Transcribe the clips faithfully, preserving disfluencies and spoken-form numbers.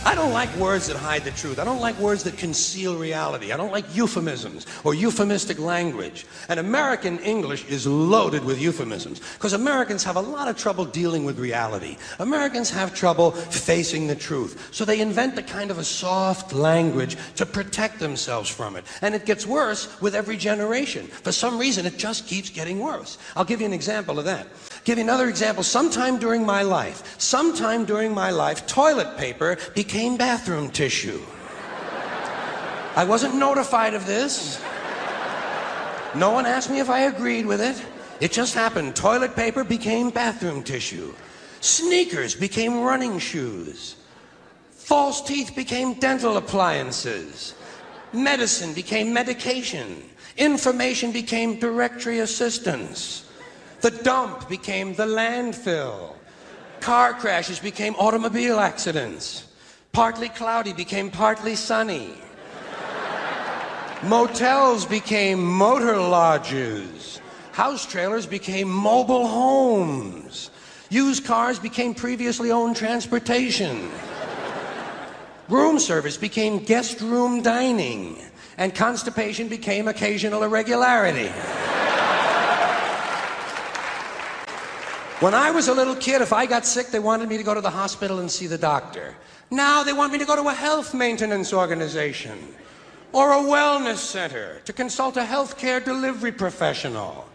I don't like words that hide the truth. I don't like words that conceal reality. I don't like euphemisms or euphemistic language. And American English is loaded with euphemisms because Americans have a lot of trouble dealing with reality. Americans have trouble facing the truth. So they invent a kind of a soft language to protect themselves from it. And it gets worse with every generation. For some reason, it just keeps getting worse. I'll give you an example of that. Give you another example. Sometime during my life, sometime during my life, toilet paper became bathroom tissue. I wasn't notified of this. No one asked me if I agreed with it. It just happened. Toilet paper became bathroom tissue. Sneakers became running shoes. False teeth became dental appliances. Medicine became medication. Information became directory assistance. The dump became the landfill. Car crashes became automobile accidents. Partly cloudy became partly sunny. Motels became motor lodges. House trailers became mobile homes. Used cars became previously owned transportation. Room service became guest room dining. And constipation became occasional irregularity. When I was a little kid, if I got sick, they wanted me to go to the hospital and see the doctor. Now they want me to go to a health maintenance organization or a wellness center to consult a healthcare delivery professional.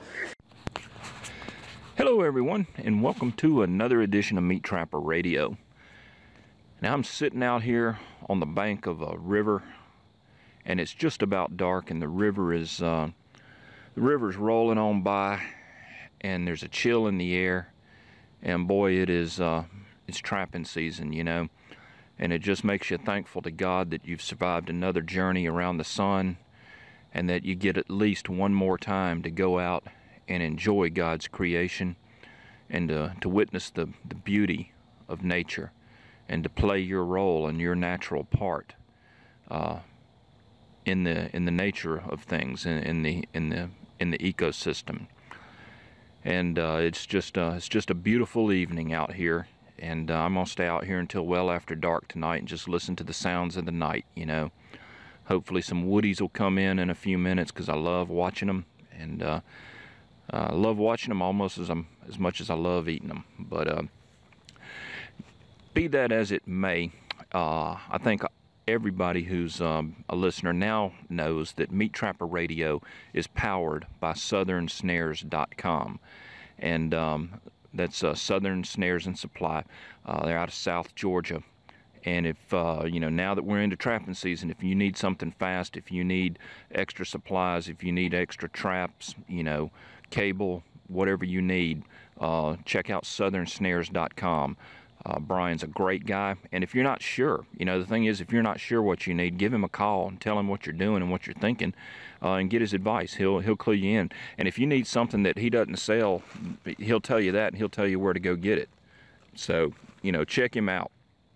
Hello everyone, and welcome to another edition of Meat Trapper Radio. Now I'm sitting out here on the bank of a river, and it's just about dark, and the river is uh, the river's rolling on by, and there's a chill in the air. And boy, it is, uh, it's trapping season, you know. And it just makes you thankful to God that you've survived another journey around the sun and that you get at least one more time to go out and enjoy God's creation and to, to witness the, the beauty of nature and to play your role and your natural part uh, in the in the nature of things, in, in the in the in the ecosystem. And uh, it's just uh, it's just a beautiful evening out here, and uh, I'm gonna stay out here until well after dark tonight and just listen to the sounds of the night. You know, hopefully some woodies will come in in a few minutes because I love watching them, and uh, I love watching them almost as I'm as much as I love eating them. But uh, be that as it may, uh, I think everybody who's um, a listener now knows that Meat Trapper Radio is powered by Southern Snares dot com, and um, that's uh, Southern Snares and Supply. Uh, they're out of South Georgia, and if uh, you know, now that we're into trapping season, if you need something fast, if you need extra supplies, if you need extra traps, you know, cable, whatever you need, uh, check out Southern Snares dot com. Uh, Brian's a great guy, and if you're not sure, you know, the thing is, if you're not sure what you need, give him a call and tell him what you're doing and what you're thinking, uh, and get his advice. He'll he'll clue you in. And if you need something that he doesn't sell, he'll tell you that, and he'll tell you where to go get it. So, you know, check him out.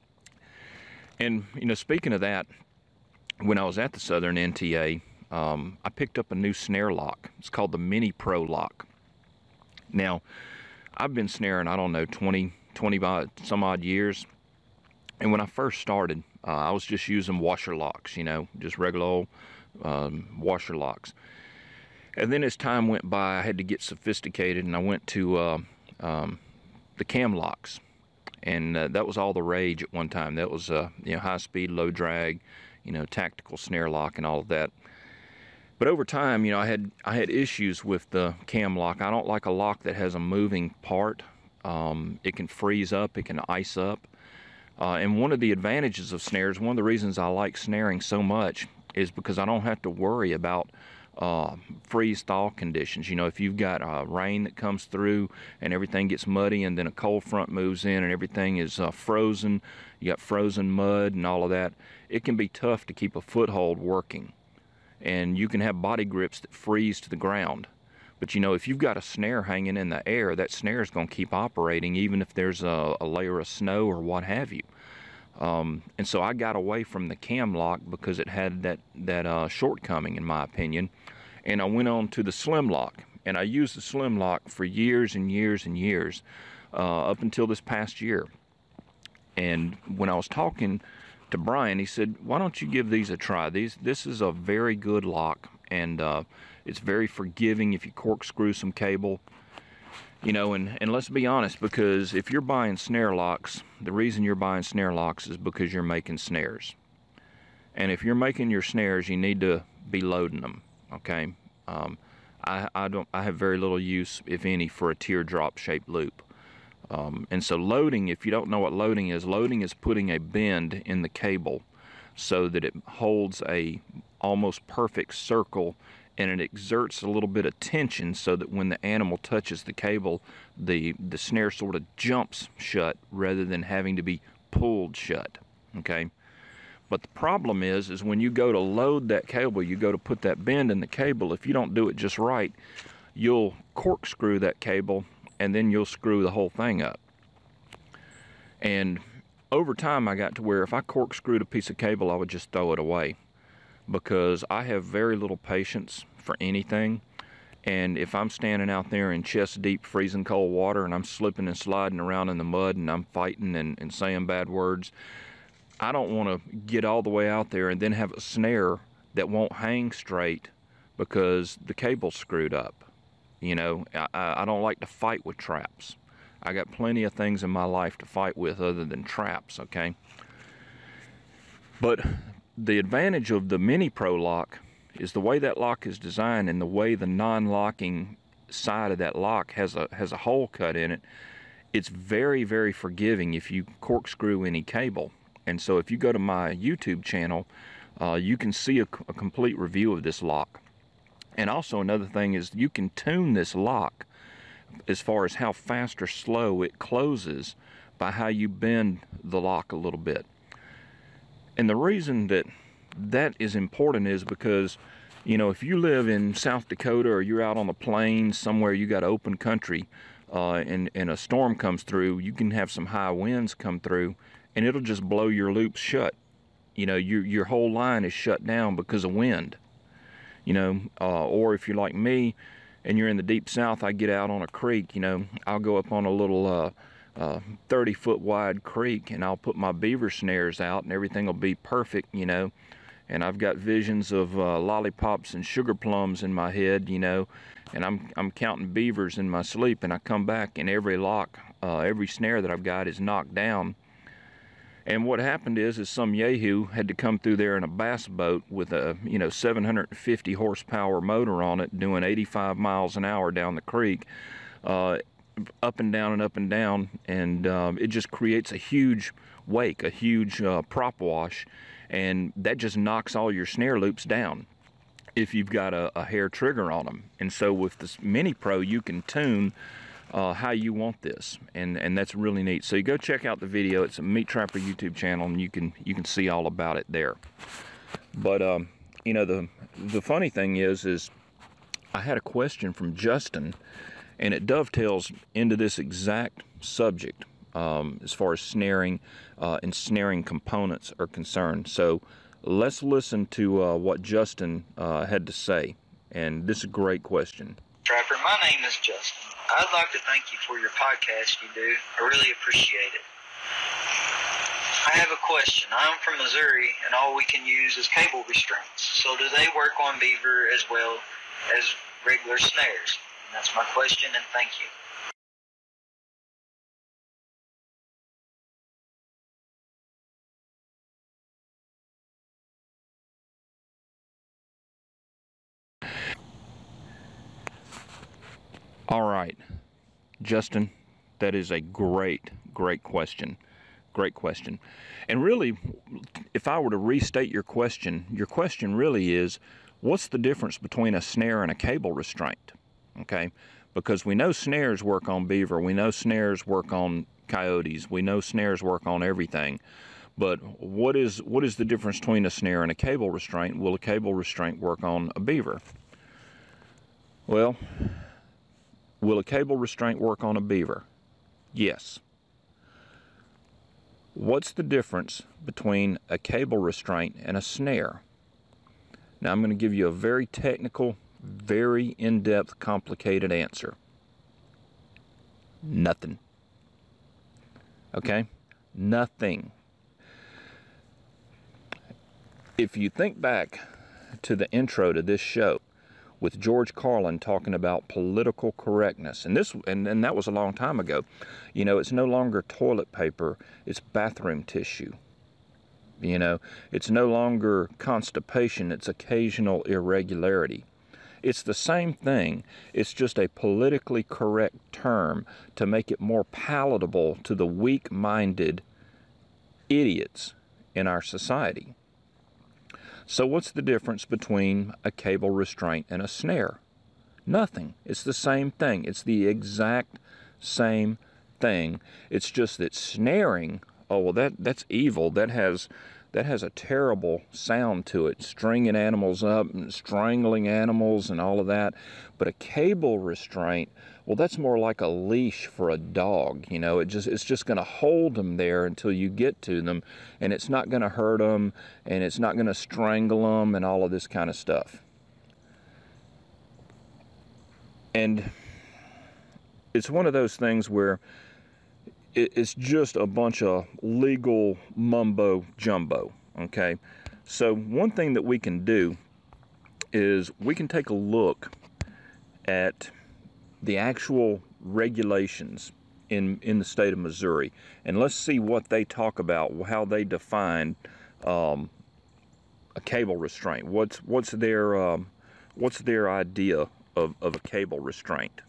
And, you know, speaking of that, when I was at the Southern N T A, um, I picked up a new snare lock. It's called the Mini Pro Lock. Now, I've been snaring, I don't know, twenty some odd years, and when I first started, uh, I was just using washer locks, you know, just regular old um, washer locks. And then as time went by, I had to get sophisticated, and I went to uh, um, the cam locks, and uh, that was all the rage at one time. That was uh, you know, high speed, low drag, you know, tactical snare lock and all of that. But over time, you know, I had I had issues with the cam lock. I don't like a lock that has a moving part. Um, it can freeze up, it can ice up. Uh, and one of the advantages of snares, one of the reasons I like snaring so much, is because I don't have to worry about uh, freeze-thaw conditions. You know, if you've got uh, rain that comes through and everything gets muddy, and then a cold front moves in and everything is uh, frozen, you got frozen mud and all of that, it can be tough to keep a foothold working. And you can have body grips that freeze to the ground. But, you know, if you've got a snare hanging in the air, that snare is going to keep operating even if there's a, a layer of snow or what have you. Um, and so I got away from the cam lock because it had that, that uh, shortcoming, in my opinion. And I went on to the slim lock. And I used the slim lock for years and years and years, uh, up until this past year. And when I was talking to Brian, he said, why don't you give these a try? These, this is a very good lock, and uh, it's very forgiving if you corkscrew some cable. You know, and, and let's be honest, because if you're buying snare locks, the reason you're buying snare locks is because you're making snares. And if you're making your snares, you need to be loading them, okay? Um, I, I, don't, I have very little use, if any, for a teardrop shaped loop. Um, and so loading, if you don't know what loading is, loading is putting a bend in the cable so that it holds a almost perfect circle, and it exerts a little bit of tension so that when the animal touches the cable, the, the snare sort of jumps shut rather than having to be pulled shut, okay? But the problem is, is when you go to load that cable, you go to put that bend in the cable, if you don't do it just right, you'll corkscrew that cable, and then you'll screw the whole thing up. And over time, I got to where if I corkscrewed a piece of cable, I would just throw it away, because I have very little patience for anything. And if I'm standing out there in chest deep freezing cold water and I'm slipping and sliding around in the mud and I'm fighting and, and saying bad words, I don't want to get all the way out there and then have a snare that won't hang straight because the cable's screwed up. You know, I, I don't like to fight with traps. I got plenty of things in my life to fight with other than traps, okay? But the advantage of the Mini Pro lock is the way that lock is designed, and the way the non-locking side of that lock has a has a hole cut in it. It's very, very forgiving if you corkscrew any cable. And so if you go to my YouTube channel, uh, you can see a, a complete review of this lock. And also another thing is you can tune this lock as far as how fast or slow it closes by how you bend the lock a little bit. And the reason that that is important is because, you know, if you live in South Dakota or you're out on the plains somewhere, you got open country, uh, and, and a storm comes through, you can have some high winds come through, and it'll just blow your loops shut. You know, your, your whole line is shut down because of wind. You know, uh, or if you're like me and you're in the deep south, I get out on a creek, you know, I'll go up on a little uh, uh, thirty foot wide creek, and I'll put my beaver snares out and everything will be perfect, you know. And I've got visions of uh, lollipops and sugar plums in my head, you know, and I'm, I'm counting beavers in my sleep, and I come back and every lock, uh, every snare that I've got is knocked down. And what happened is, is some yahoo had to come through there in a bass boat with a, you know, seven hundred fifty horsepower motor on it, doing eighty-five miles an hour down the creek, uh, up and down and up and down, and um, it just creates a huge wake, a huge uh, prop wash, and that just knocks all your snare loops down if you've got a, a hair trigger on them. And so with this Mini Pro, you can tune Uh, how you want this, and and that's really neat. So you go check out the video. It's a Meat Trapper YouTube channel, and you can you can see all about it there. But um, you know, the the funny thing is is I had a question from Justin, and it dovetails into this exact subject um, as far as snaring uh, and snaring components are concerned. So let's listen to uh, what Justin uh, had to say, and this is a great question. Trapper, my name is Justin. I'd like to thank you for your podcast you do. I really appreciate it. I have a question. I'm from Missouri, and all we can use is cable restraints. So do they work on beaver as well as regular snares? And that's my question, and thank you. All right, Justin, that is a great, great question. Great question. And really, if I were to restate your question, your question really is, what's the difference between a snare and a cable restraint? Okay, because we know snares work on beaver, we know snares work on coyotes, we know snares work on everything. But what is what is the difference between a snare and a cable restraint? Will a cable restraint work on a beaver? Well, will a cable restraint work on a beaver? Yes. What's the difference between a cable restraint and a snare? Now I'm going to give you a very technical, very in-depth, complicated answer. Nothing. Okay? Nothing. If you think back to the intro to this show with George Carlin talking about political correctness, and this and, and that was a long time ago. You know, it's no longer toilet paper, it's bathroom tissue. You know, it's no longer constipation, it's occasional irregularity. It's the same thing, it's just a politically correct term to make it more palatable to the weak-minded idiots in our society. So what's the difference between a cable restraint and a snare? Nothing. It's the same thing. It's the exact same thing. It's just that snaring, oh well, that that's evil. That has that has a terrible sound to it, stringing animals up and strangling animals and all of that. But a cable restraint, well, that's more like a leash for a dog. You know, it just it's just going to hold them there until you get to them, and it's not going to hurt them, and it's not going to strangle them, and all of this kind of stuff. And it's one of those things where it's just a bunch of legal mumbo jumbo, okay? So one thing that we can do is we can take a look at the actual regulations in, in the state of Missouri, and let's see what they talk about, how they define um, a cable restraint. What's, what's, their, um, what's their idea of, of a cable restraint?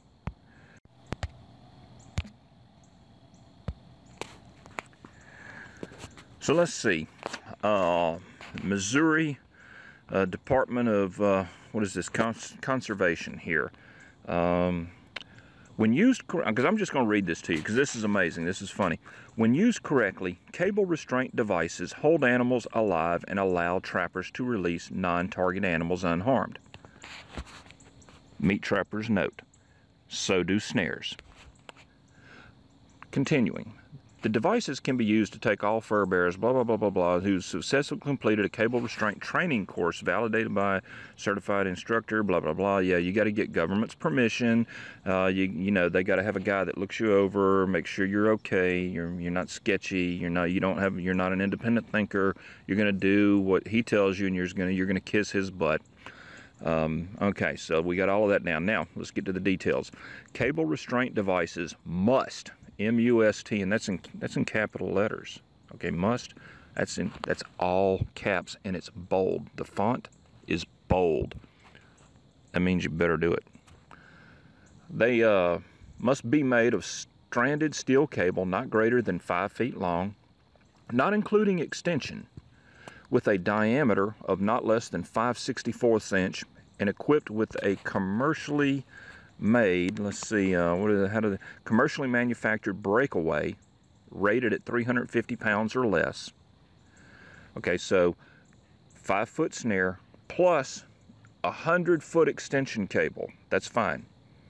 So let's see, uh, Missouri uh, Department of, uh, what is this, Cons Conservation here. Um, when used, because I'm just going to read this to you because this is amazing, this is funny. When used correctly, cable restraint devices hold animals alive and allow trappers to release non-target animals unharmed. Meat trappers note, so do snares. Continuing. The devices can be used to take all fur bearers, blah, blah, blah, blah, blah, who successfully completed a cable restraint training course validated by a certified instructor, blah, blah, blah. Yeah, you got to get government's permission. Uh, you, you know, they got to have a guy that looks you over, make sure you're okay, you're, you're not sketchy, you're not, you don't have, you're not an independent thinker. You're going to do what he tells you, and you're going to, you're going to kiss his butt. Um, okay, so we got all of that down. Now, let's get to the details. Cable restraint devices must, M U S T, and that's in that's in capital letters. Okay, must. That's in that's all caps, and it's bold. The font is bold. That means you better do it. They uh, must be made of stranded steel cable not greater than five feet long, not including extension, with a diameter of not less than five sixty-fourths inch, and equipped with a commercially made, let's see, uh, what is it, how do they, commercially manufactured breakaway rated at three hundred fifty pounds or less. Okay, so five foot snare plus a hundred foot extension cable. That's fine.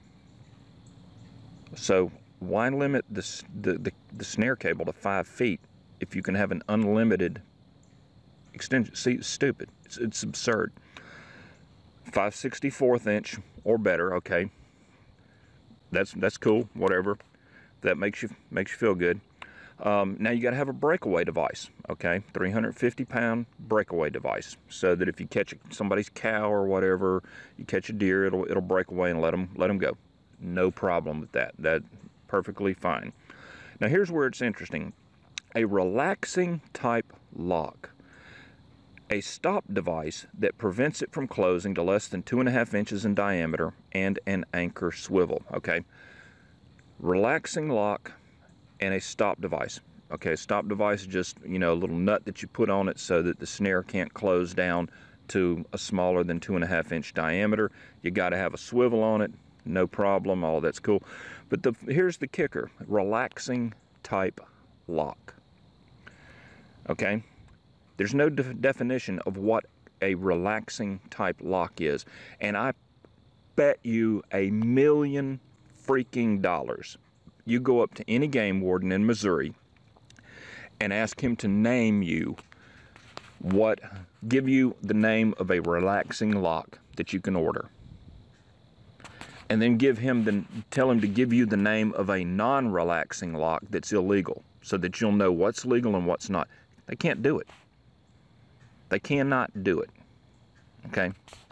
So why limit the, the, the, the snare cable to five feet if you can have an unlimited extension? See, it's stupid. It's, it's absurd. five sixty-fourths inch or better, okay. That's that's cool, whatever. That makes you makes you feel good. Um, now you got to have a breakaway device, okay? three hundred fifty pound breakaway device, so that if you catch somebody's cow or whatever, you catch a deer, it'll it'll break away and let them let them go. No problem with that. That perfectly fine. Now here's where it's interesting. A relaxing type lock. A stop device that prevents it from closing to less than two and a half inches in diameter, and an anchor swivel. Okay, relaxing lock and a stop device. Okay, a stop device is just, you know, a little nut that you put on it so that the snare can't close down to a smaller than two and a half inch diameter. You got to have a swivel on it, no problem. All that's cool. But the here's the kicker: relaxing type lock. Okay. There's no de definition of what a relaxing type lock is. And I bet you a million freaking dollars. You go up to any game warden in Missouri and ask him to name you what, give you the name of a relaxing lock that you can order. And then give him the, tell him to give you the name of a non-relaxing lock that's illegal, so that you'll know what's legal and what's not. They can't do it. They cannot do it. Okay?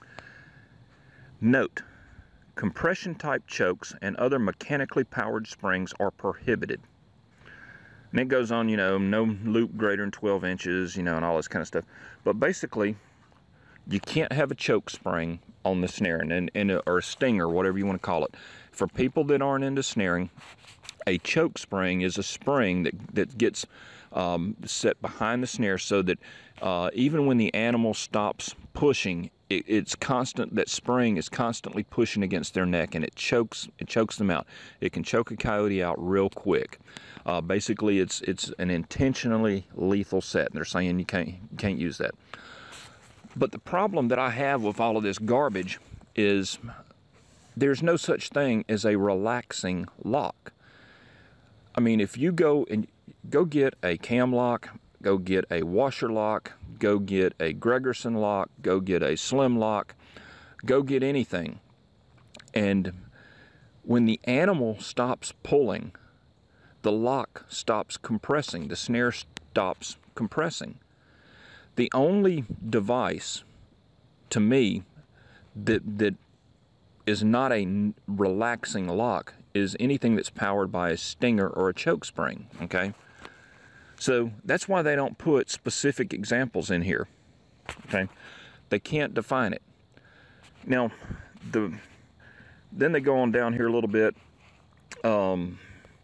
Note, compression type chokes and other mechanically powered springs are prohibited. And it goes on, you know, no loop greater than twelve inches, you know, and all this kind of stuff. But basically, you can't have a choke spring on the snare, and, and, or a stinger, whatever you want to call it. For people that aren't into snaring, a choke spring is a spring that, that gets um, set behind the snare so that uh, even when the animal stops pushing, it, it's constant, that spring is constantly pushing against their neck, and it chokes, it chokes them out. It can choke a coyote out real quick. Uh, basically, it's it's an intentionally lethal set, and they're saying you can't, you can't use that. But the problem that I have with all of this garbage is there's no such thing as a relaxing lock. I mean, if you go and go get a cam lock, go get a washer lock, go get a Gregerson lock, go get a slim lock, go get anything, and when the animal stops pulling, the lock stops compressing, the snare stops compressing. The only device, to me, that that is not a relaxing lock is anything that's powered by a stinger or a choke spring, okay? So that's why they don't put specific examples in here, okay? They can't define it. Now, the then they go on down here a little bit. Um,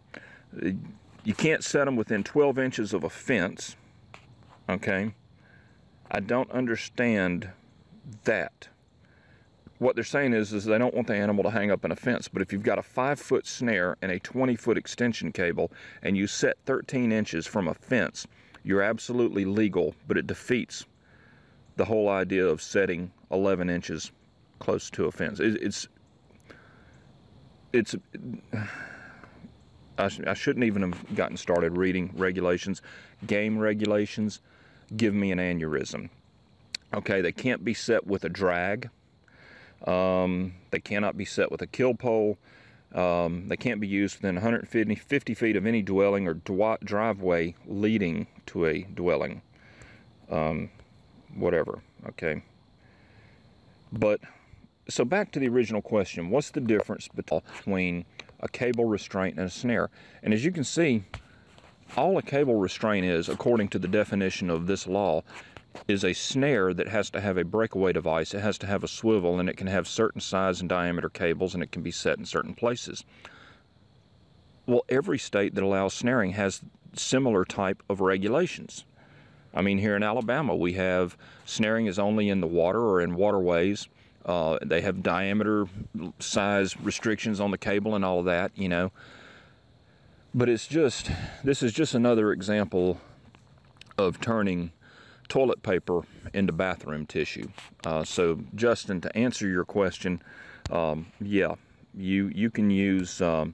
you can't set them within twelve inches of a fence, okay? I don't understand that. What they're saying is, is they don't want the animal to hang up in a fence, but if you've got a five foot snare and a twenty foot extension cable and you set thirteen inches from a fence, you're absolutely legal, but it defeats the whole idea of setting eleven inches close to a fence. It, it's, it's, I, sh I shouldn't even have gotten started reading regulations. Game regulations give me an aneurysm. Okay, they can't be set with a drag. Um, they cannot be set with a kill pole. Um, they can't be used within one hundred fifty feet of any dwelling or driveway leading to a dwelling. Um, whatever, okay. But, so back to the original question, what's the difference between a cable restraint and a snare? And as you can see, all a cable restraint is, according to the definition of this law, is a snare that has to have a breakaway device. It has to have a swivel, and it can have certain size and diameter cables, and it can be set in certain places. Well, every state that allows snaring has similar type of regulations. I mean, here in Alabama, we have snaring is only in the water or in waterways. Uh, they have diameter size restrictions on the cable and all of that, you know. But it's just, this is just another example of turning toilet paper into bathroom tissue. Uh, so, Justin, to answer your question, um, yeah, you you can use um,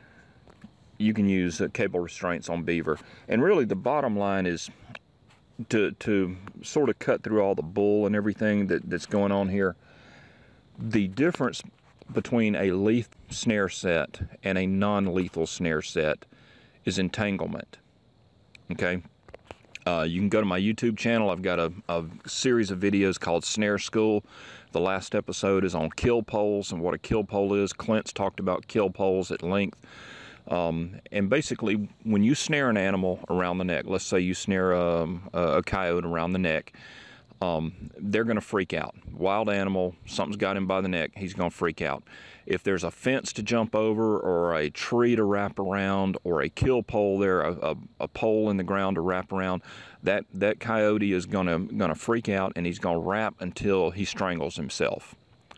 you can use uh, cable restraints on beaver. And really, the bottom line is to to sort of cut through all the bull and everything that, that's going on here. The difference between a lethal snare set and a non-lethal snare set is entanglement. Okay. Uh, you can go to my YouTube channel. I've got a, a series of videos called Snare School. The last episode is on kill poles and what a kill pole is. Clint's talked about kill poles at length. Um, and basically, when you snare an animal around the neck, let's say you snare a, a coyote around the neck, um, they're going to freak out. Wild animal, something's got him by the neck, he's going to freak out. If there's a fence to jump over or a tree to wrap around or a kill pole there, a, a, a pole in the ground to wrap around, that, that coyote is going to going to freak out, and he's going to wrap until he strangles himself.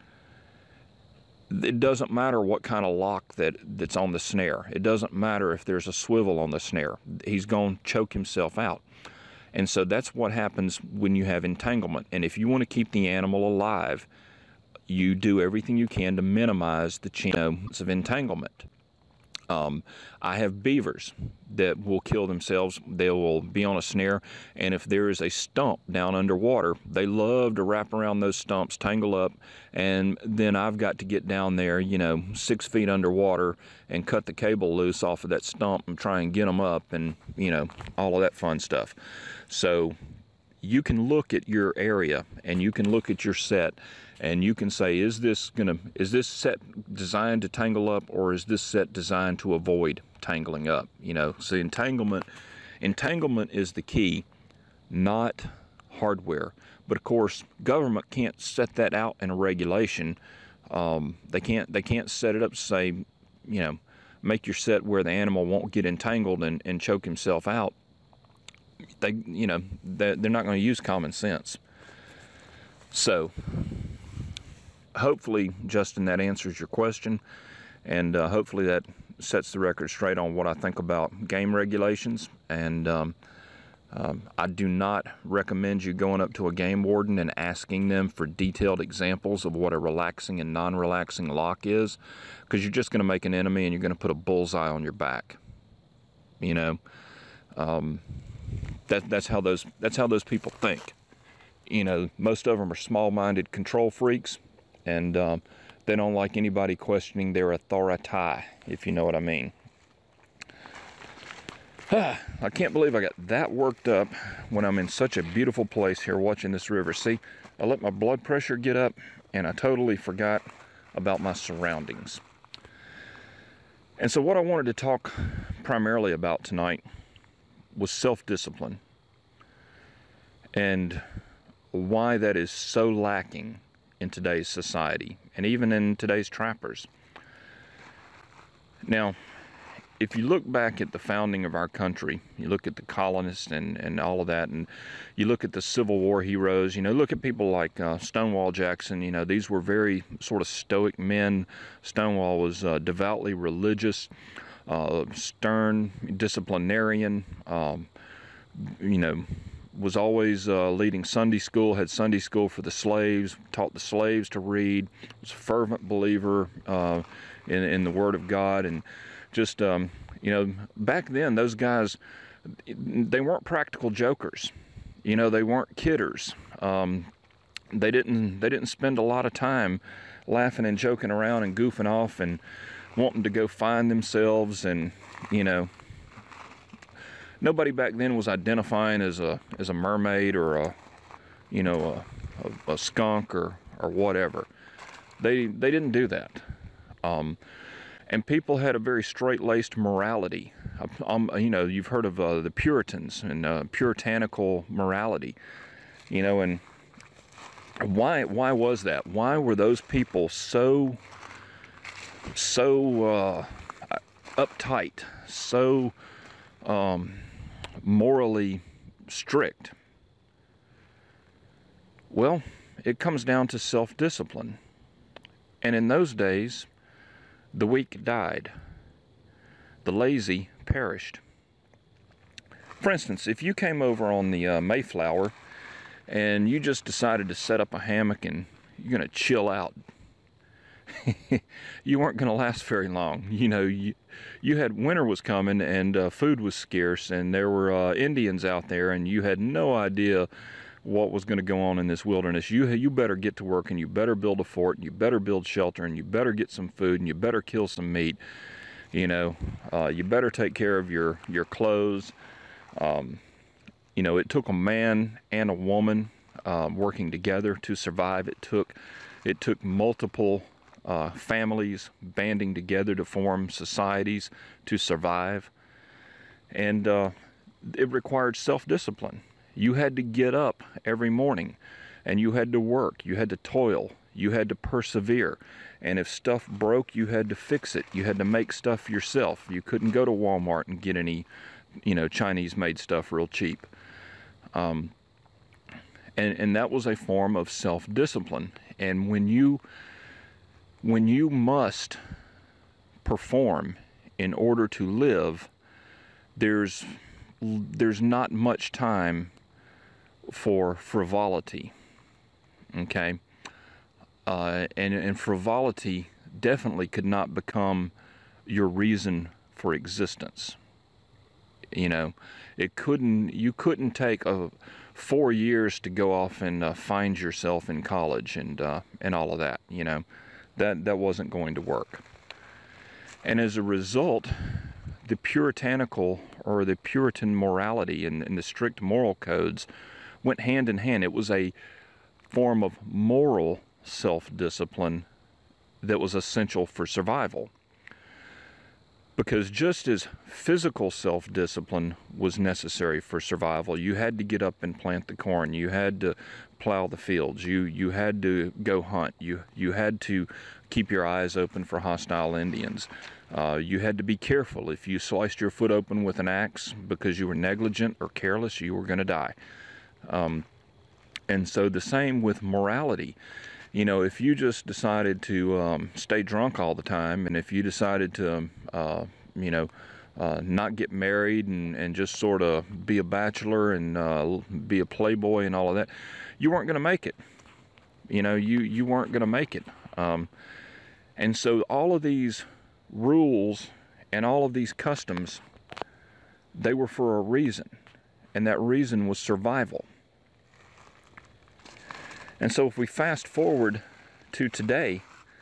It doesn't matter what kind of lock that, that's on the snare. It doesn't matter if there's a swivel on the snare. He's going to choke himself out. And so that's what happens when you have entanglement. And if you want to keep the animal alive, you do everything you can to minimize the chance of entanglement. Um, I have beavers that will kill themselves. They will be on a snare, and if there is a stump down underwater, they love to wrap around those stumps, tangle up, and then I've got to get down there, you know, six feet underwater and cut the cable loose off of that stump and try and get them up, and, you know, all of that fun stuff. So you can look at your area and you can look at your set and you can say, is this gonna is this set designed to tangle up, or is this set designed to avoid tangling up? You know, so entanglement entanglement is the key, not hardware. But of course, government can't set that out in a regulation. Um, they can't they can't set it up to say, you know, make your set where the animal won't get entangled and, and choke himself out. They, you know, they're not going to use common sense. So, hopefully, Justin, that answers your question, and uh, hopefully that sets the record straight on what I think about game regulations. And um, um, I do not recommend you going up to a game warden and asking them for detailed examples of what a relaxing and non-relaxing lock is, because you're just going to make an enemy and you're going to put a bullseye on your back. You know. Um, That, that's how those that's how those people think. You know, most of them are small-minded control freaks, and um, they don't like anybody questioning their authority, if you know what I mean. I can't believe I got that worked up when I'm in such a beautiful place here watching this river. See, I let my blood pressure get up, and I totally forgot about my surroundings. And so what I wanted to talk primarily about tonight was self-discipline, and why that is so lacking in today's society, and even in today's trappers. Now, if you look back at the founding of our country, you look at the colonists and, and all of that, and you look at the Civil War heroes, you know, look at people like uh, Stonewall Jackson. You know, these were very sort of stoic men. Stonewall was uh, devoutly religious, Uh, stern disciplinarian, um, you know, was always uh, leading Sunday school, had Sunday school for the slaves, taught the slaves to read, was a fervent believer uh, in, in the Word of God, and just, um, you know, back then, those guys, they weren't practical jokers. You know, they weren't kidders. Um, they didn't, they didn't spend a lot of time laughing and joking around and goofing off and wanting to go find themselves, and, you know, nobody back then was identifying as a as a mermaid or a, you know, a, a, a skunk or or whatever. They they didn't do that, um, and people had a very straight-laced morality. Um, you know, you've heard of uh, the Puritans and uh, puritanical morality. You know, and why why was that? Why were those people so so uh, uptight, so um, morally strict? Well, it comes down to self-discipline. And in those days, the weak died. The lazy perished. For instance, if you came over on the uh, Mayflower and you just decided to set up a hammock and you're going to chill out, you weren't going to last very long. You know, you, you had winter was coming, and uh, food was scarce, and there were uh, Indians out there, and you had no idea what was going to go on in this wilderness. You you better get to work, and you better build a fort, and you better build shelter, and you better get some food, and you better kill some meat. You know, uh, you better take care of your your clothes. Um, you know, it took a man and a woman uh, working together to survive. It took it took multiple Uh, families banding together to form societies to survive, and uh, it required self-discipline. You had to get up every morning, and you had to work, you had to toil, you had to persevere, and if stuff broke, you had to fix it. You had to make stuff yourself. You couldn't go to Walmart and get any, you know, Chinese-made stuff real cheap. Um, and, and that was a form of self-discipline. And when you When you must perform in order to live, there's there's not much time for frivolity, okay? Uh, and, and frivolity definitely could not become your reason for existence. You know, it couldn't. You couldn't take a four years to go off and uh, find yourself in college and uh, and all of that. You know. That, that wasn't going to work. And as a result, the puritanical or the Puritan morality and, and the strict moral codes went hand in hand. It was a form of moral self-discipline that was essential for survival. Because just as physical self-discipline was necessary for survival, you had to get up and plant the corn, you had to plow the fields, you you had to go hunt, you you had to keep your eyes open for hostile Indians. Uh, you had to be careful. If you sliced your foot open with an axe because you were negligent or careless, you were going to die. Um, and so the same with morality. You know, if you just decided to um, stay drunk all the time, and if you decided to, uh, you know, uh, not get married and, and just sort of be a bachelor and uh, be a playboy and all of that, you weren't going to make it. You know, you, you weren't going to make it. Um, and so all of these rules and all of these customs, they were for a reason, and that reason was survival. And so if we fast forward to today,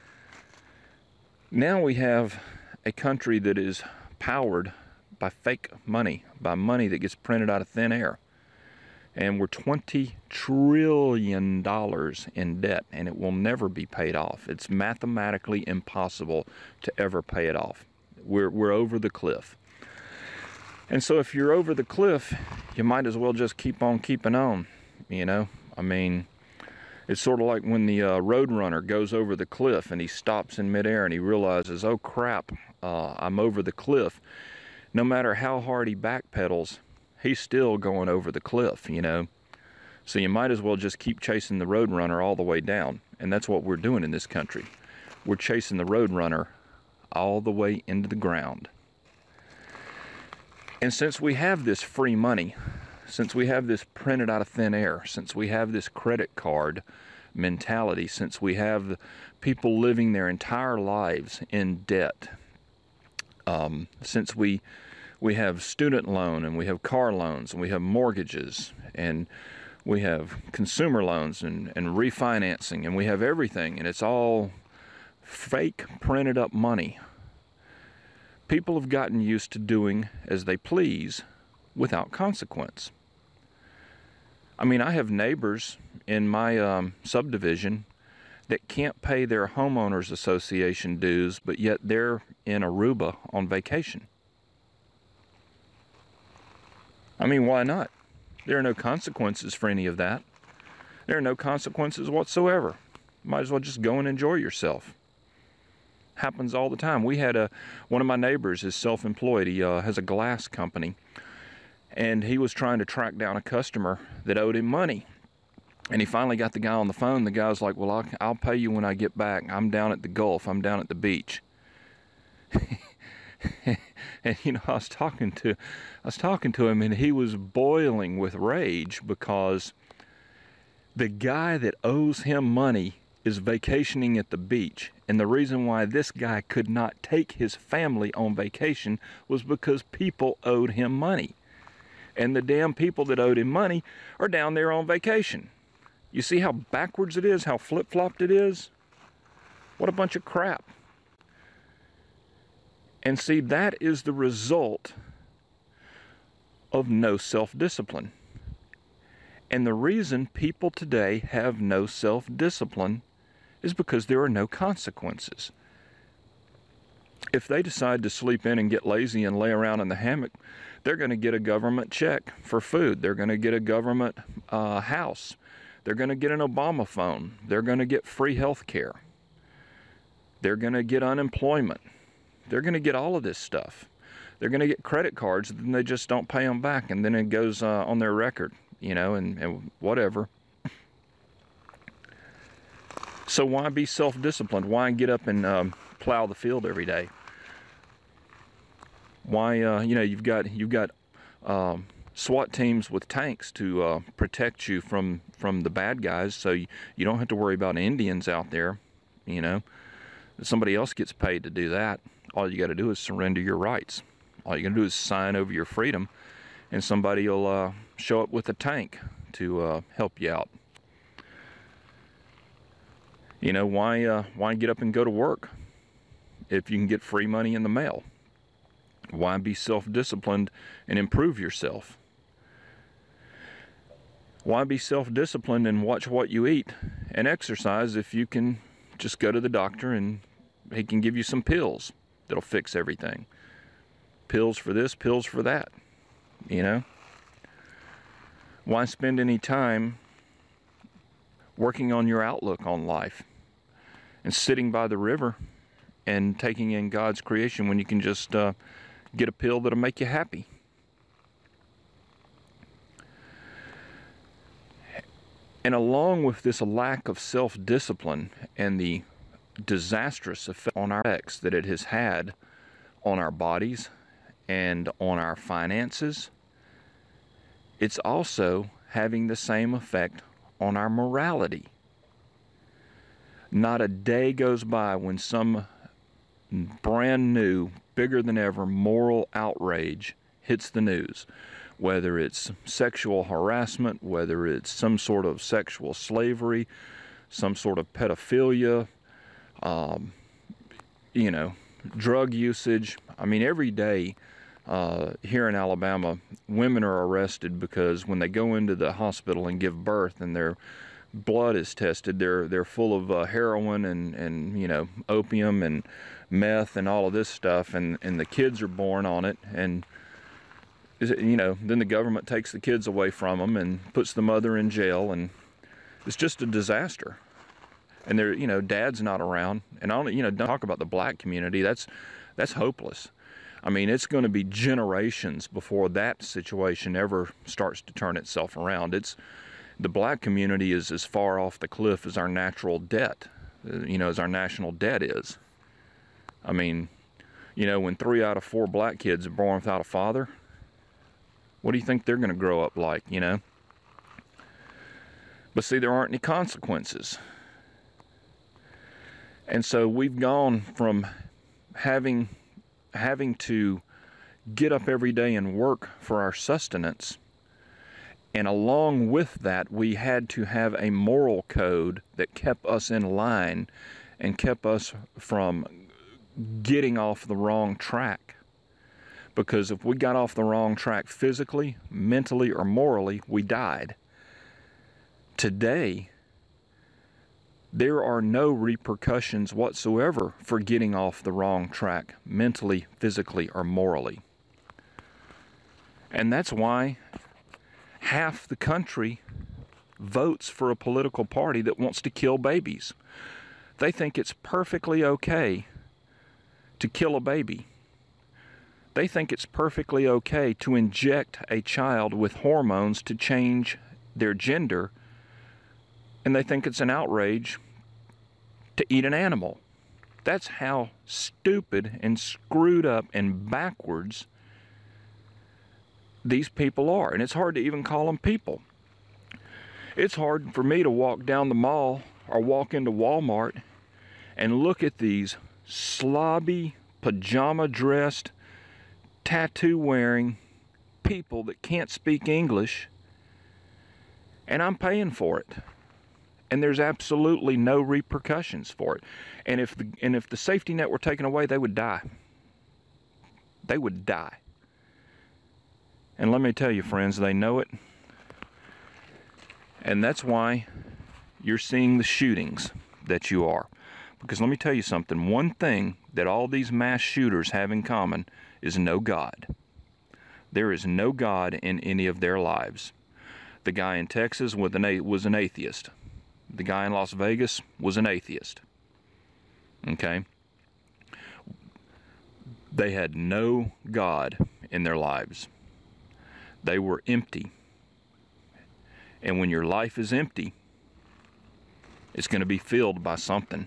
now we have a country that is powered by fake money, by money that gets printed out of thin air. And we're twenty trillion dollars in debt, and it will never be paid off. It's mathematically impossible to ever pay it off. We're, we're over the cliff. And so if you're over the cliff, you might as well just keep on keeping on, you know? I mean, it's sort of like when the uh, road runner goes over the cliff and he stops in midair and he realizes, oh crap, uh, I'm over the cliff. No matter how hard he backpedals, he's still going over the cliff, you know. So you might as well just keep chasing the road runner all the way down. And that's what we're doing in this country. We're chasing the road runner all the way into the ground. And since we have this free money, since we have this printed out of thin air, since we have this credit card mentality, since we have people living their entire lives in debt, um, since we we have student loan and we have car loans and we have mortgages and we have consumer loans and, and refinancing and we have everything, and it's all fake printed up money. People have gotten used to doing as they please without consequence. I mean, I have neighbors in my um, subdivision that can't pay their homeowners association dues, but yet they're in Aruba on vacation. I mean, why not? There are no consequences for any of that. There are no consequences whatsoever. Might as well just go and enjoy yourself. Happens all the time. We had a one of my neighbors is self-employed. He uh, has a glass company, and he was trying to track down a customer that owed him money. And he finally got the guy on the phone. The guy was like, well, I'll, I'll pay you when I get back. I'm down at the Gulf. I'm down at the beach. And, you know, I was talking to, I was talking to him, and he was boiling with rage because the guy that owes him money is vacationing at the beach. And the reason why this guy could not take his family on vacation was because people owed him money. And the damn people that owed him money are down there on vacation. You see how backwards it is, how flip-flopped it is? What a bunch of crap. And see, that is the result of no self-discipline. And the reason people today have no self-discipline is because there are no consequences. If they decide to sleep in and get lazy and lay around in the hammock, they're going to get a government check for food. They're going to get a government uh, house. They're going to get an Obama phone. They're going to get free health care. They're going to get unemployment. They're going to get all of this stuff. They're going to get credit cards, and then they just don't pay them back, and then it goes uh, on their record, you know, and, and whatever. So why be self-disciplined? Why get up and um, plow the field every day? Why, uh, you know, you've got you've got um, SWAT teams with tanks to uh, protect you from from the bad guys, so you, you don't have to worry about Indians out there. You know, somebody else gets paid to do that. All you got to do is surrender your rights. All you got to do is sign over your freedom, and somebody will uh, show up with a tank to uh, help you out. You know, why uh, why get up and go to work if you can get free money in the mail? Why be self-disciplined and improve yourself? Why be self-disciplined and watch what you eat and exercise if you can just go to the doctor and he can give you some pills that'll fix everything? Pills for this, pills for that, you know? Why spend any time working on your outlook on life and sitting by the river and taking in God's creation when you can just uh, get a pill that'll make you happy? And along with this lack of self-discipline and the disastrous effect on our effects that it has had on our bodies and on our finances, it's also having the same effect on our morality. Not a day goes by when some brand new, bigger than ever moral outrage hits the news. Whether it's sexual harassment, whether it's some sort of sexual slavery, some sort of pedophilia, um, you know, drug usage. I mean, every day uh, here in Alabama, women are arrested because when they go into the hospital and give birth and their blood is tested, they're they're full of uh, heroin and, and, you know, opium and meth and all of this stuff, and, and the kids are born on it, and Is it, you know, then the government takes the kids away from them and puts the mother in jail, and it's just a disaster. And they're, you know, dad's not around, and I don't, you know, don't talk about the black community. That's that's hopeless. I mean, it's going to be generations before that situation ever starts to turn itself around. It's the black community is as far off the cliff as our natural debt, you know, as our national debt is. I mean, you know, when three out of four black kids are born without a father, what do you think they're going to grow up like, you know? But see, there aren't any consequences. And so we've gone from having having to get up every day and work for our sustenance, and along with that, we had to have a moral code that kept us in line and kept us from getting off the wrong track. Because if we got off the wrong track physically, mentally, or morally, we died. Today, there are no repercussions whatsoever for getting off the wrong track mentally, physically, or morally. And that's why half the country votes for a political party that wants to kill babies. They think it's perfectly okay to kill a baby. They think it's perfectly okay to inject a child with hormones to change their gender, and they think it's an outrage to eat an animal. That's how stupid and screwed up and backwards these people are. And it's hard to even call them people. It's hard for me to walk down the mall or walk into Walmart and look at these slobby, pajama-dressed, tattoo-wearing people that can't speak English, and I'm paying for it. And there's absolutely no repercussions for it. And if the, and if the safety net were taken away, they would die. They would die. And let me tell you, friends, they know it. And that's why you're seeing the shootings that you are. Because let me tell you something. One thing that all these mass shooters have in common is no God. There is no God in any of their lives. The guy in Texas was an, was an atheist. The guy in Las Vegas was an atheist. Okay? They had no God in their lives. They were empty. And when your life is empty, it's going to be filled by something.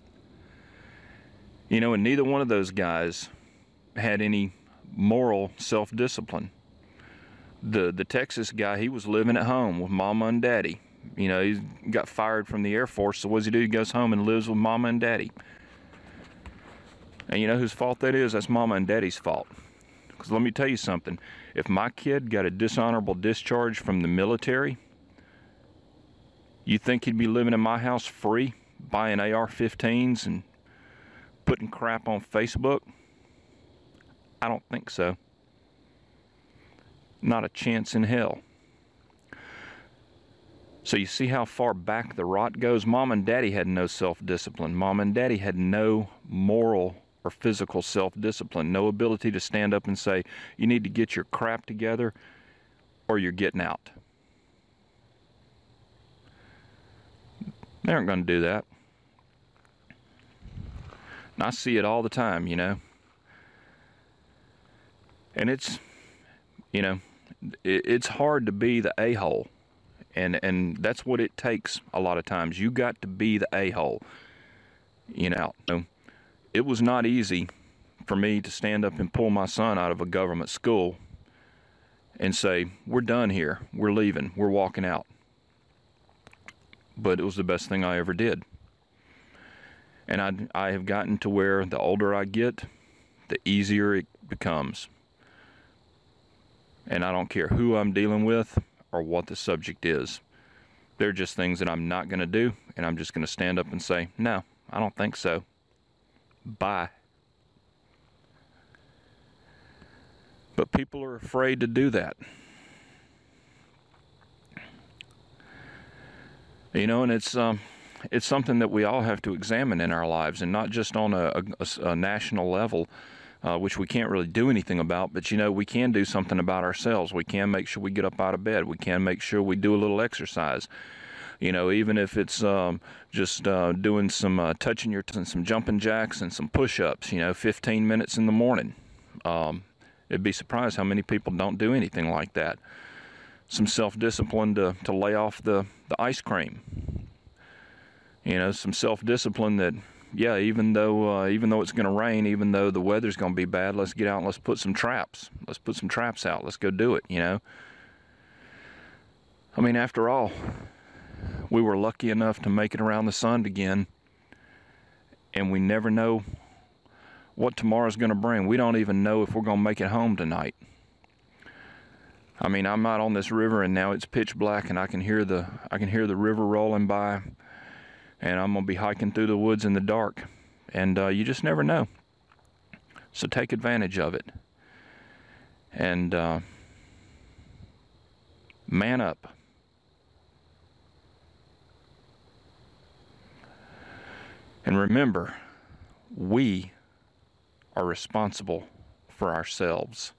You know, and neither one of those guys had any moral self-discipline. The the Texas guy, he was living at home with mama and daddy. You know, he got fired from the Air Force, so what does he do? He goes home and lives with mama and daddy. And you know whose fault that is? That's mama and daddy's fault. Because let me tell you something. If my kid got a dishonorable discharge from the military, you think he'd be living in my house free, buying A R fifteens and putting crap on Facebook? I don't think so. Not a chance in hell. So you see how far back the rot goes? Mom and Daddy had no self-discipline. Mom and Daddy had no moral or physical self-discipline, no ability to stand up and say, you need to get your crap together or you're getting out. They aren't going to do that. And I see it all the time, you know. And it's, you know, it, it's hard to be the a-hole. And, and that's what it takes a lot of times. You got to be the a-hole. You know, it was not easy for me to stand up and pull my son out of a government school and say, we're done here. We're leaving. We're walking out. But it was the best thing I ever did. And I, I have gotten to where the older I get, the easier it becomes. And I don't care who I'm dealing with or what the subject is. They're just things that I'm not going to do, and I'm just going to stand up and say, no, I don't think so. Bye. But people are afraid to do that. You know, and it's um, it's something that we all have to examine in our lives, and not just on a, a, a national level, uh, which we can't really do anything about, but, you know, we can do something about ourselves. We can make sure we get up out of bed. We can make sure we do a little exercise. You know, even if it's um, just uh, doing some uh, touching your toes and some jumping jacks and some push-ups, you know, fifteen minutes in the morning. Um, it'd be surprised how many people don't do anything like that. Some self-discipline to, to lay off the, the ice cream. You know, some self-discipline that, yeah, even though uh, even though it's going to rain, even though the weather's going to be bad, let's get out and let's put some traps. Let's put some traps out. Let's go do it, you know. I mean, after all, we were lucky enough to make it around the sun again, and we never know what tomorrow's going to bring. We don't even know if we're going to make it home tonight. I mean, I'm out on this river, and now it's pitch black, and I can hear the I can hear the river rolling by, and I'm gonna be hiking through the woods in the dark, and uh, you just never know. So take advantage of it, and uh, man up. And remember, we are responsible for ourselves.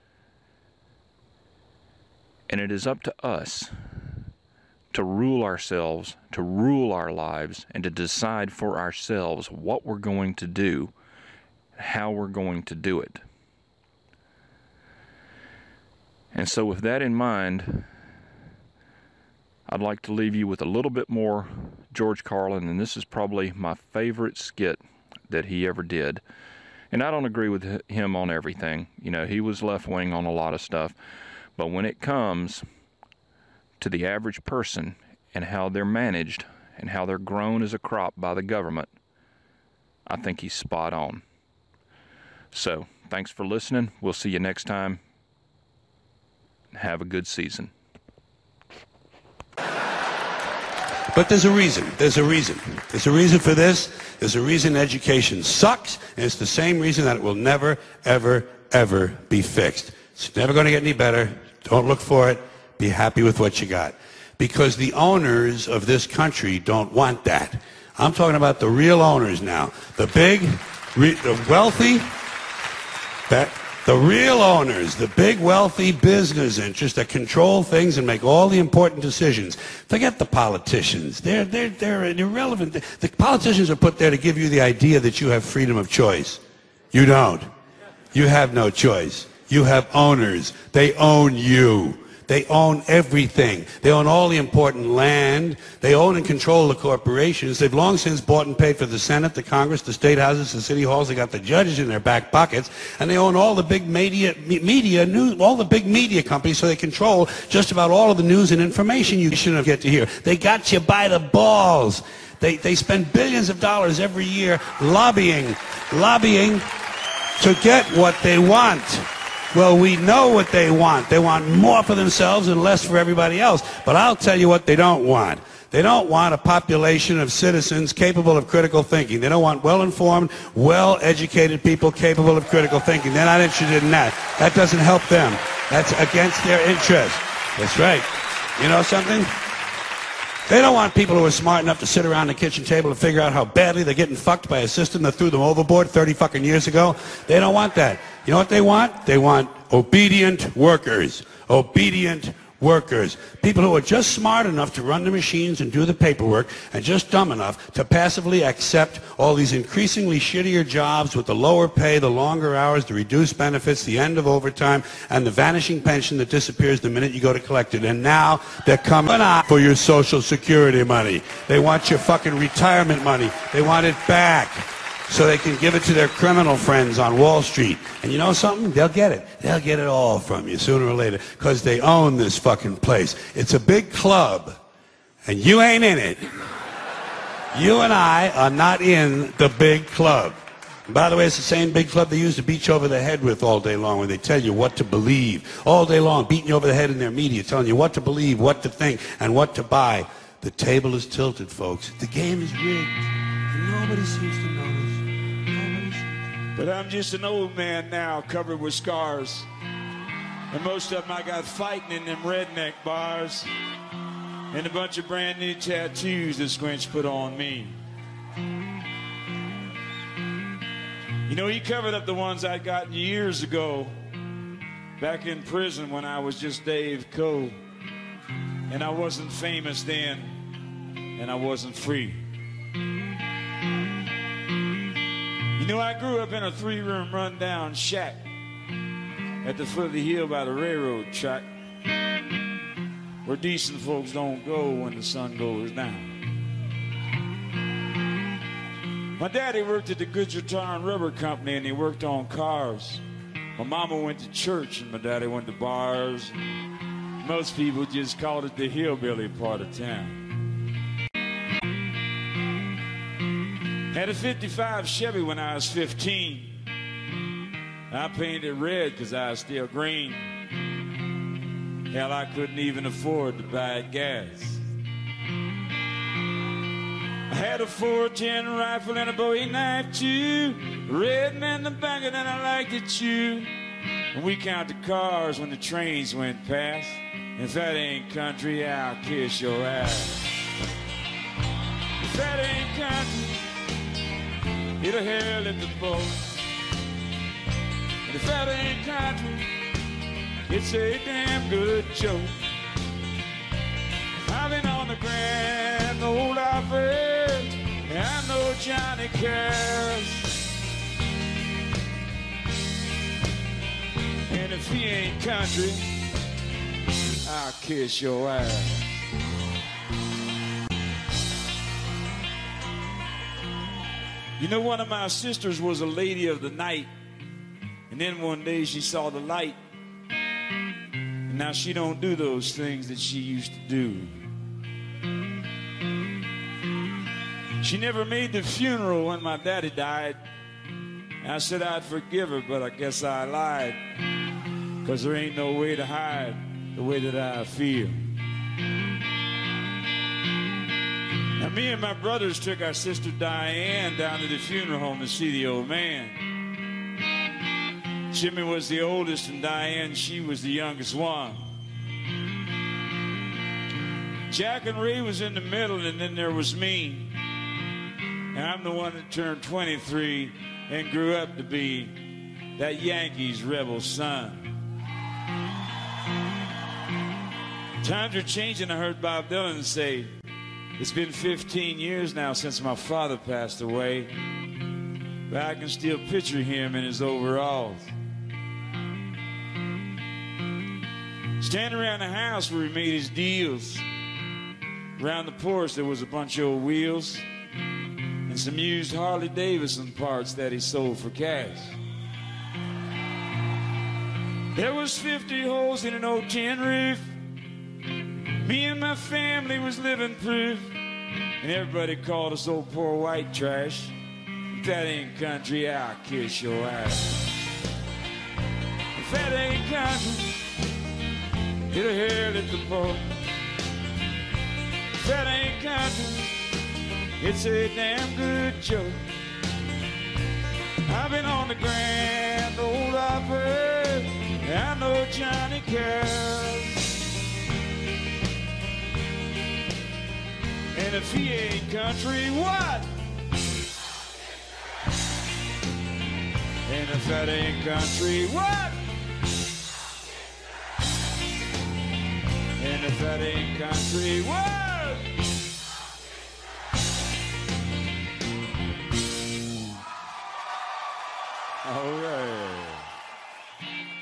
And it is up to us to rule ourselves, to rule our lives, and to decide for ourselves what we're going to do, how we're going to do it. And so with that in mind, I'd like to leave you with a little bit more George Carlin, and this is probably my favorite skit that he ever did. And I don't agree with him on everything. You know, he was left-wing on a lot of stuff. But when it comes to the average person and how they're managed and how they're grown as a crop by the government, I think he's spot on. So, thanks for listening. We'll see you next time. Have a good season. But there's a reason. There's a reason. There's a reason for this. There's a reason education sucks, and it's the same reason that it will never, ever, ever be fixed. It's never going to get any better. Don't look for it. Be happy with what you got. Because the owners of this country don't want that. I'm talking about the real owners now. The big, re the wealthy, that, the real owners, the big wealthy business interests that control things and make all the important decisions. Forget the politicians. They're, they're, they're irrelevant. The politicians are put there to give you the idea that you have freedom of choice. You don't. You have no choice. You have owners. They own you. They own everything. They own all the important land. They own and control the corporations. They've long since bought and paid for the Senate, the Congress, the state houses, the city halls. They got the judges in their back pockets. And they own all the big media, media news, all the big media companies, so they control just about all of the news and information you shouldn't get to hear. They got you by the balls. They, they spend billions of dollars every year lobbying, lobbying to get what they want. Well, we know what they want. They want more for themselves and less for everybody else. But I'll tell you what they don't want. They don't want a population of citizens capable of critical thinking. They don't want well-informed, well-educated people capable of critical thinking. They're not interested in that. That doesn't help them. That's against their interest. That's right. You know something? They don't want people who are smart enough to sit around the kitchen table and figure out how badly they're getting fucked by a system that threw them overboard thirty fucking years ago. They don't want that. You know what they want? They want obedient workers. Obedient workers. People who are just smart enough to run the machines and do the paperwork and just dumb enough to passively accept all these increasingly shittier jobs with the lower pay, the longer hours, the reduced benefits, the end of overtime, and the vanishing pension that disappears the minute you go to collect it. And now they're coming out for your Social Security money. They want your fucking retirement money. They want it back so they can give it to their criminal friends on Wall Street. And you know something? They'll get it. They'll get it all from you sooner or later because they own this fucking place. It's a big club, and you ain't in it. You and I are not in the big club. And by the way, it's the same big club they used to beat you over the head with all day long when they tell you what to believe. All day long, beating you over the head in their media, telling you what to believe, what to think, and what to buy. The table is tilted, folks. The game is rigged, and nobody seems to notice. But I'm just an old man now, covered with scars. And most of them I got fighting in them redneck bars. And a bunch of brand new tattoos that Squinch put on me. You know, he covered up the ones I'd gotten years ago, back in prison when I was just Dave Coe. And I wasn't famous then, and I wasn't free. You know, I grew up in a three-room run-down shack at the foot of the hill by the railroad track, where decent folks don't go when the sun goes down. My daddy worked at the Goodyear Tire and Rubber Company, and he worked on cars. My mama went to church, and my daddy went to bars. Most people just called it the hillbilly part of town. Had a fifty-five Chevy when I was fifteen. I painted it red because I was still green. Hell, I couldn't even afford to buy gas. I had a four ten rifle and a Bowie knife too. Red and in the back and I liked to chew. And we counted cars when the trains went past. If that ain't country, I'll kiss your ass. If that ain't country, it'll hell at the boat. And if that ain't country, it's a damn good joke. I've been on the Grand Ole Opry, and I know Johnny cares. And if he ain't country, I'll kiss your ass. You know, one of my sisters was a lady of the night, and then one day she saw the light, and now she don't do those things that she used to do. She never made the funeral when my daddy died. I said I'd forgive her, but I guess I lied, because there ain't no way to hide the way that I feel. Now, me and my brothers took our sister Diane down to the funeral home to see the old man. Jimmy was the oldest, and Diane, she was the youngest one. Jack and Ray was in the middle, and then there was me. And I'm the one that turned twenty-three and grew up to be that Yankees rebel son. Times are changing. I heard Bob Dylan say, it's been fifteen years now since my father passed away, but I can still picture him in his overalls. Standing around the house where he made his deals. Around the porch there was a bunch of old wheels and some used Harley Davidson parts that he sold for cash. There was fifty holes in an old tin roof. Me and my family was living proof, and everybody called us old poor white trash. If that ain't country, I'll kiss your ass. If that ain't country, it'll hell at the boat. If that ain't country, it's a damn good joke. I've been on the Grand Ole Opry, and I know Johnny cares. And if he ain't country, what? And if that ain't country, what? And if that ain't country, what? All right.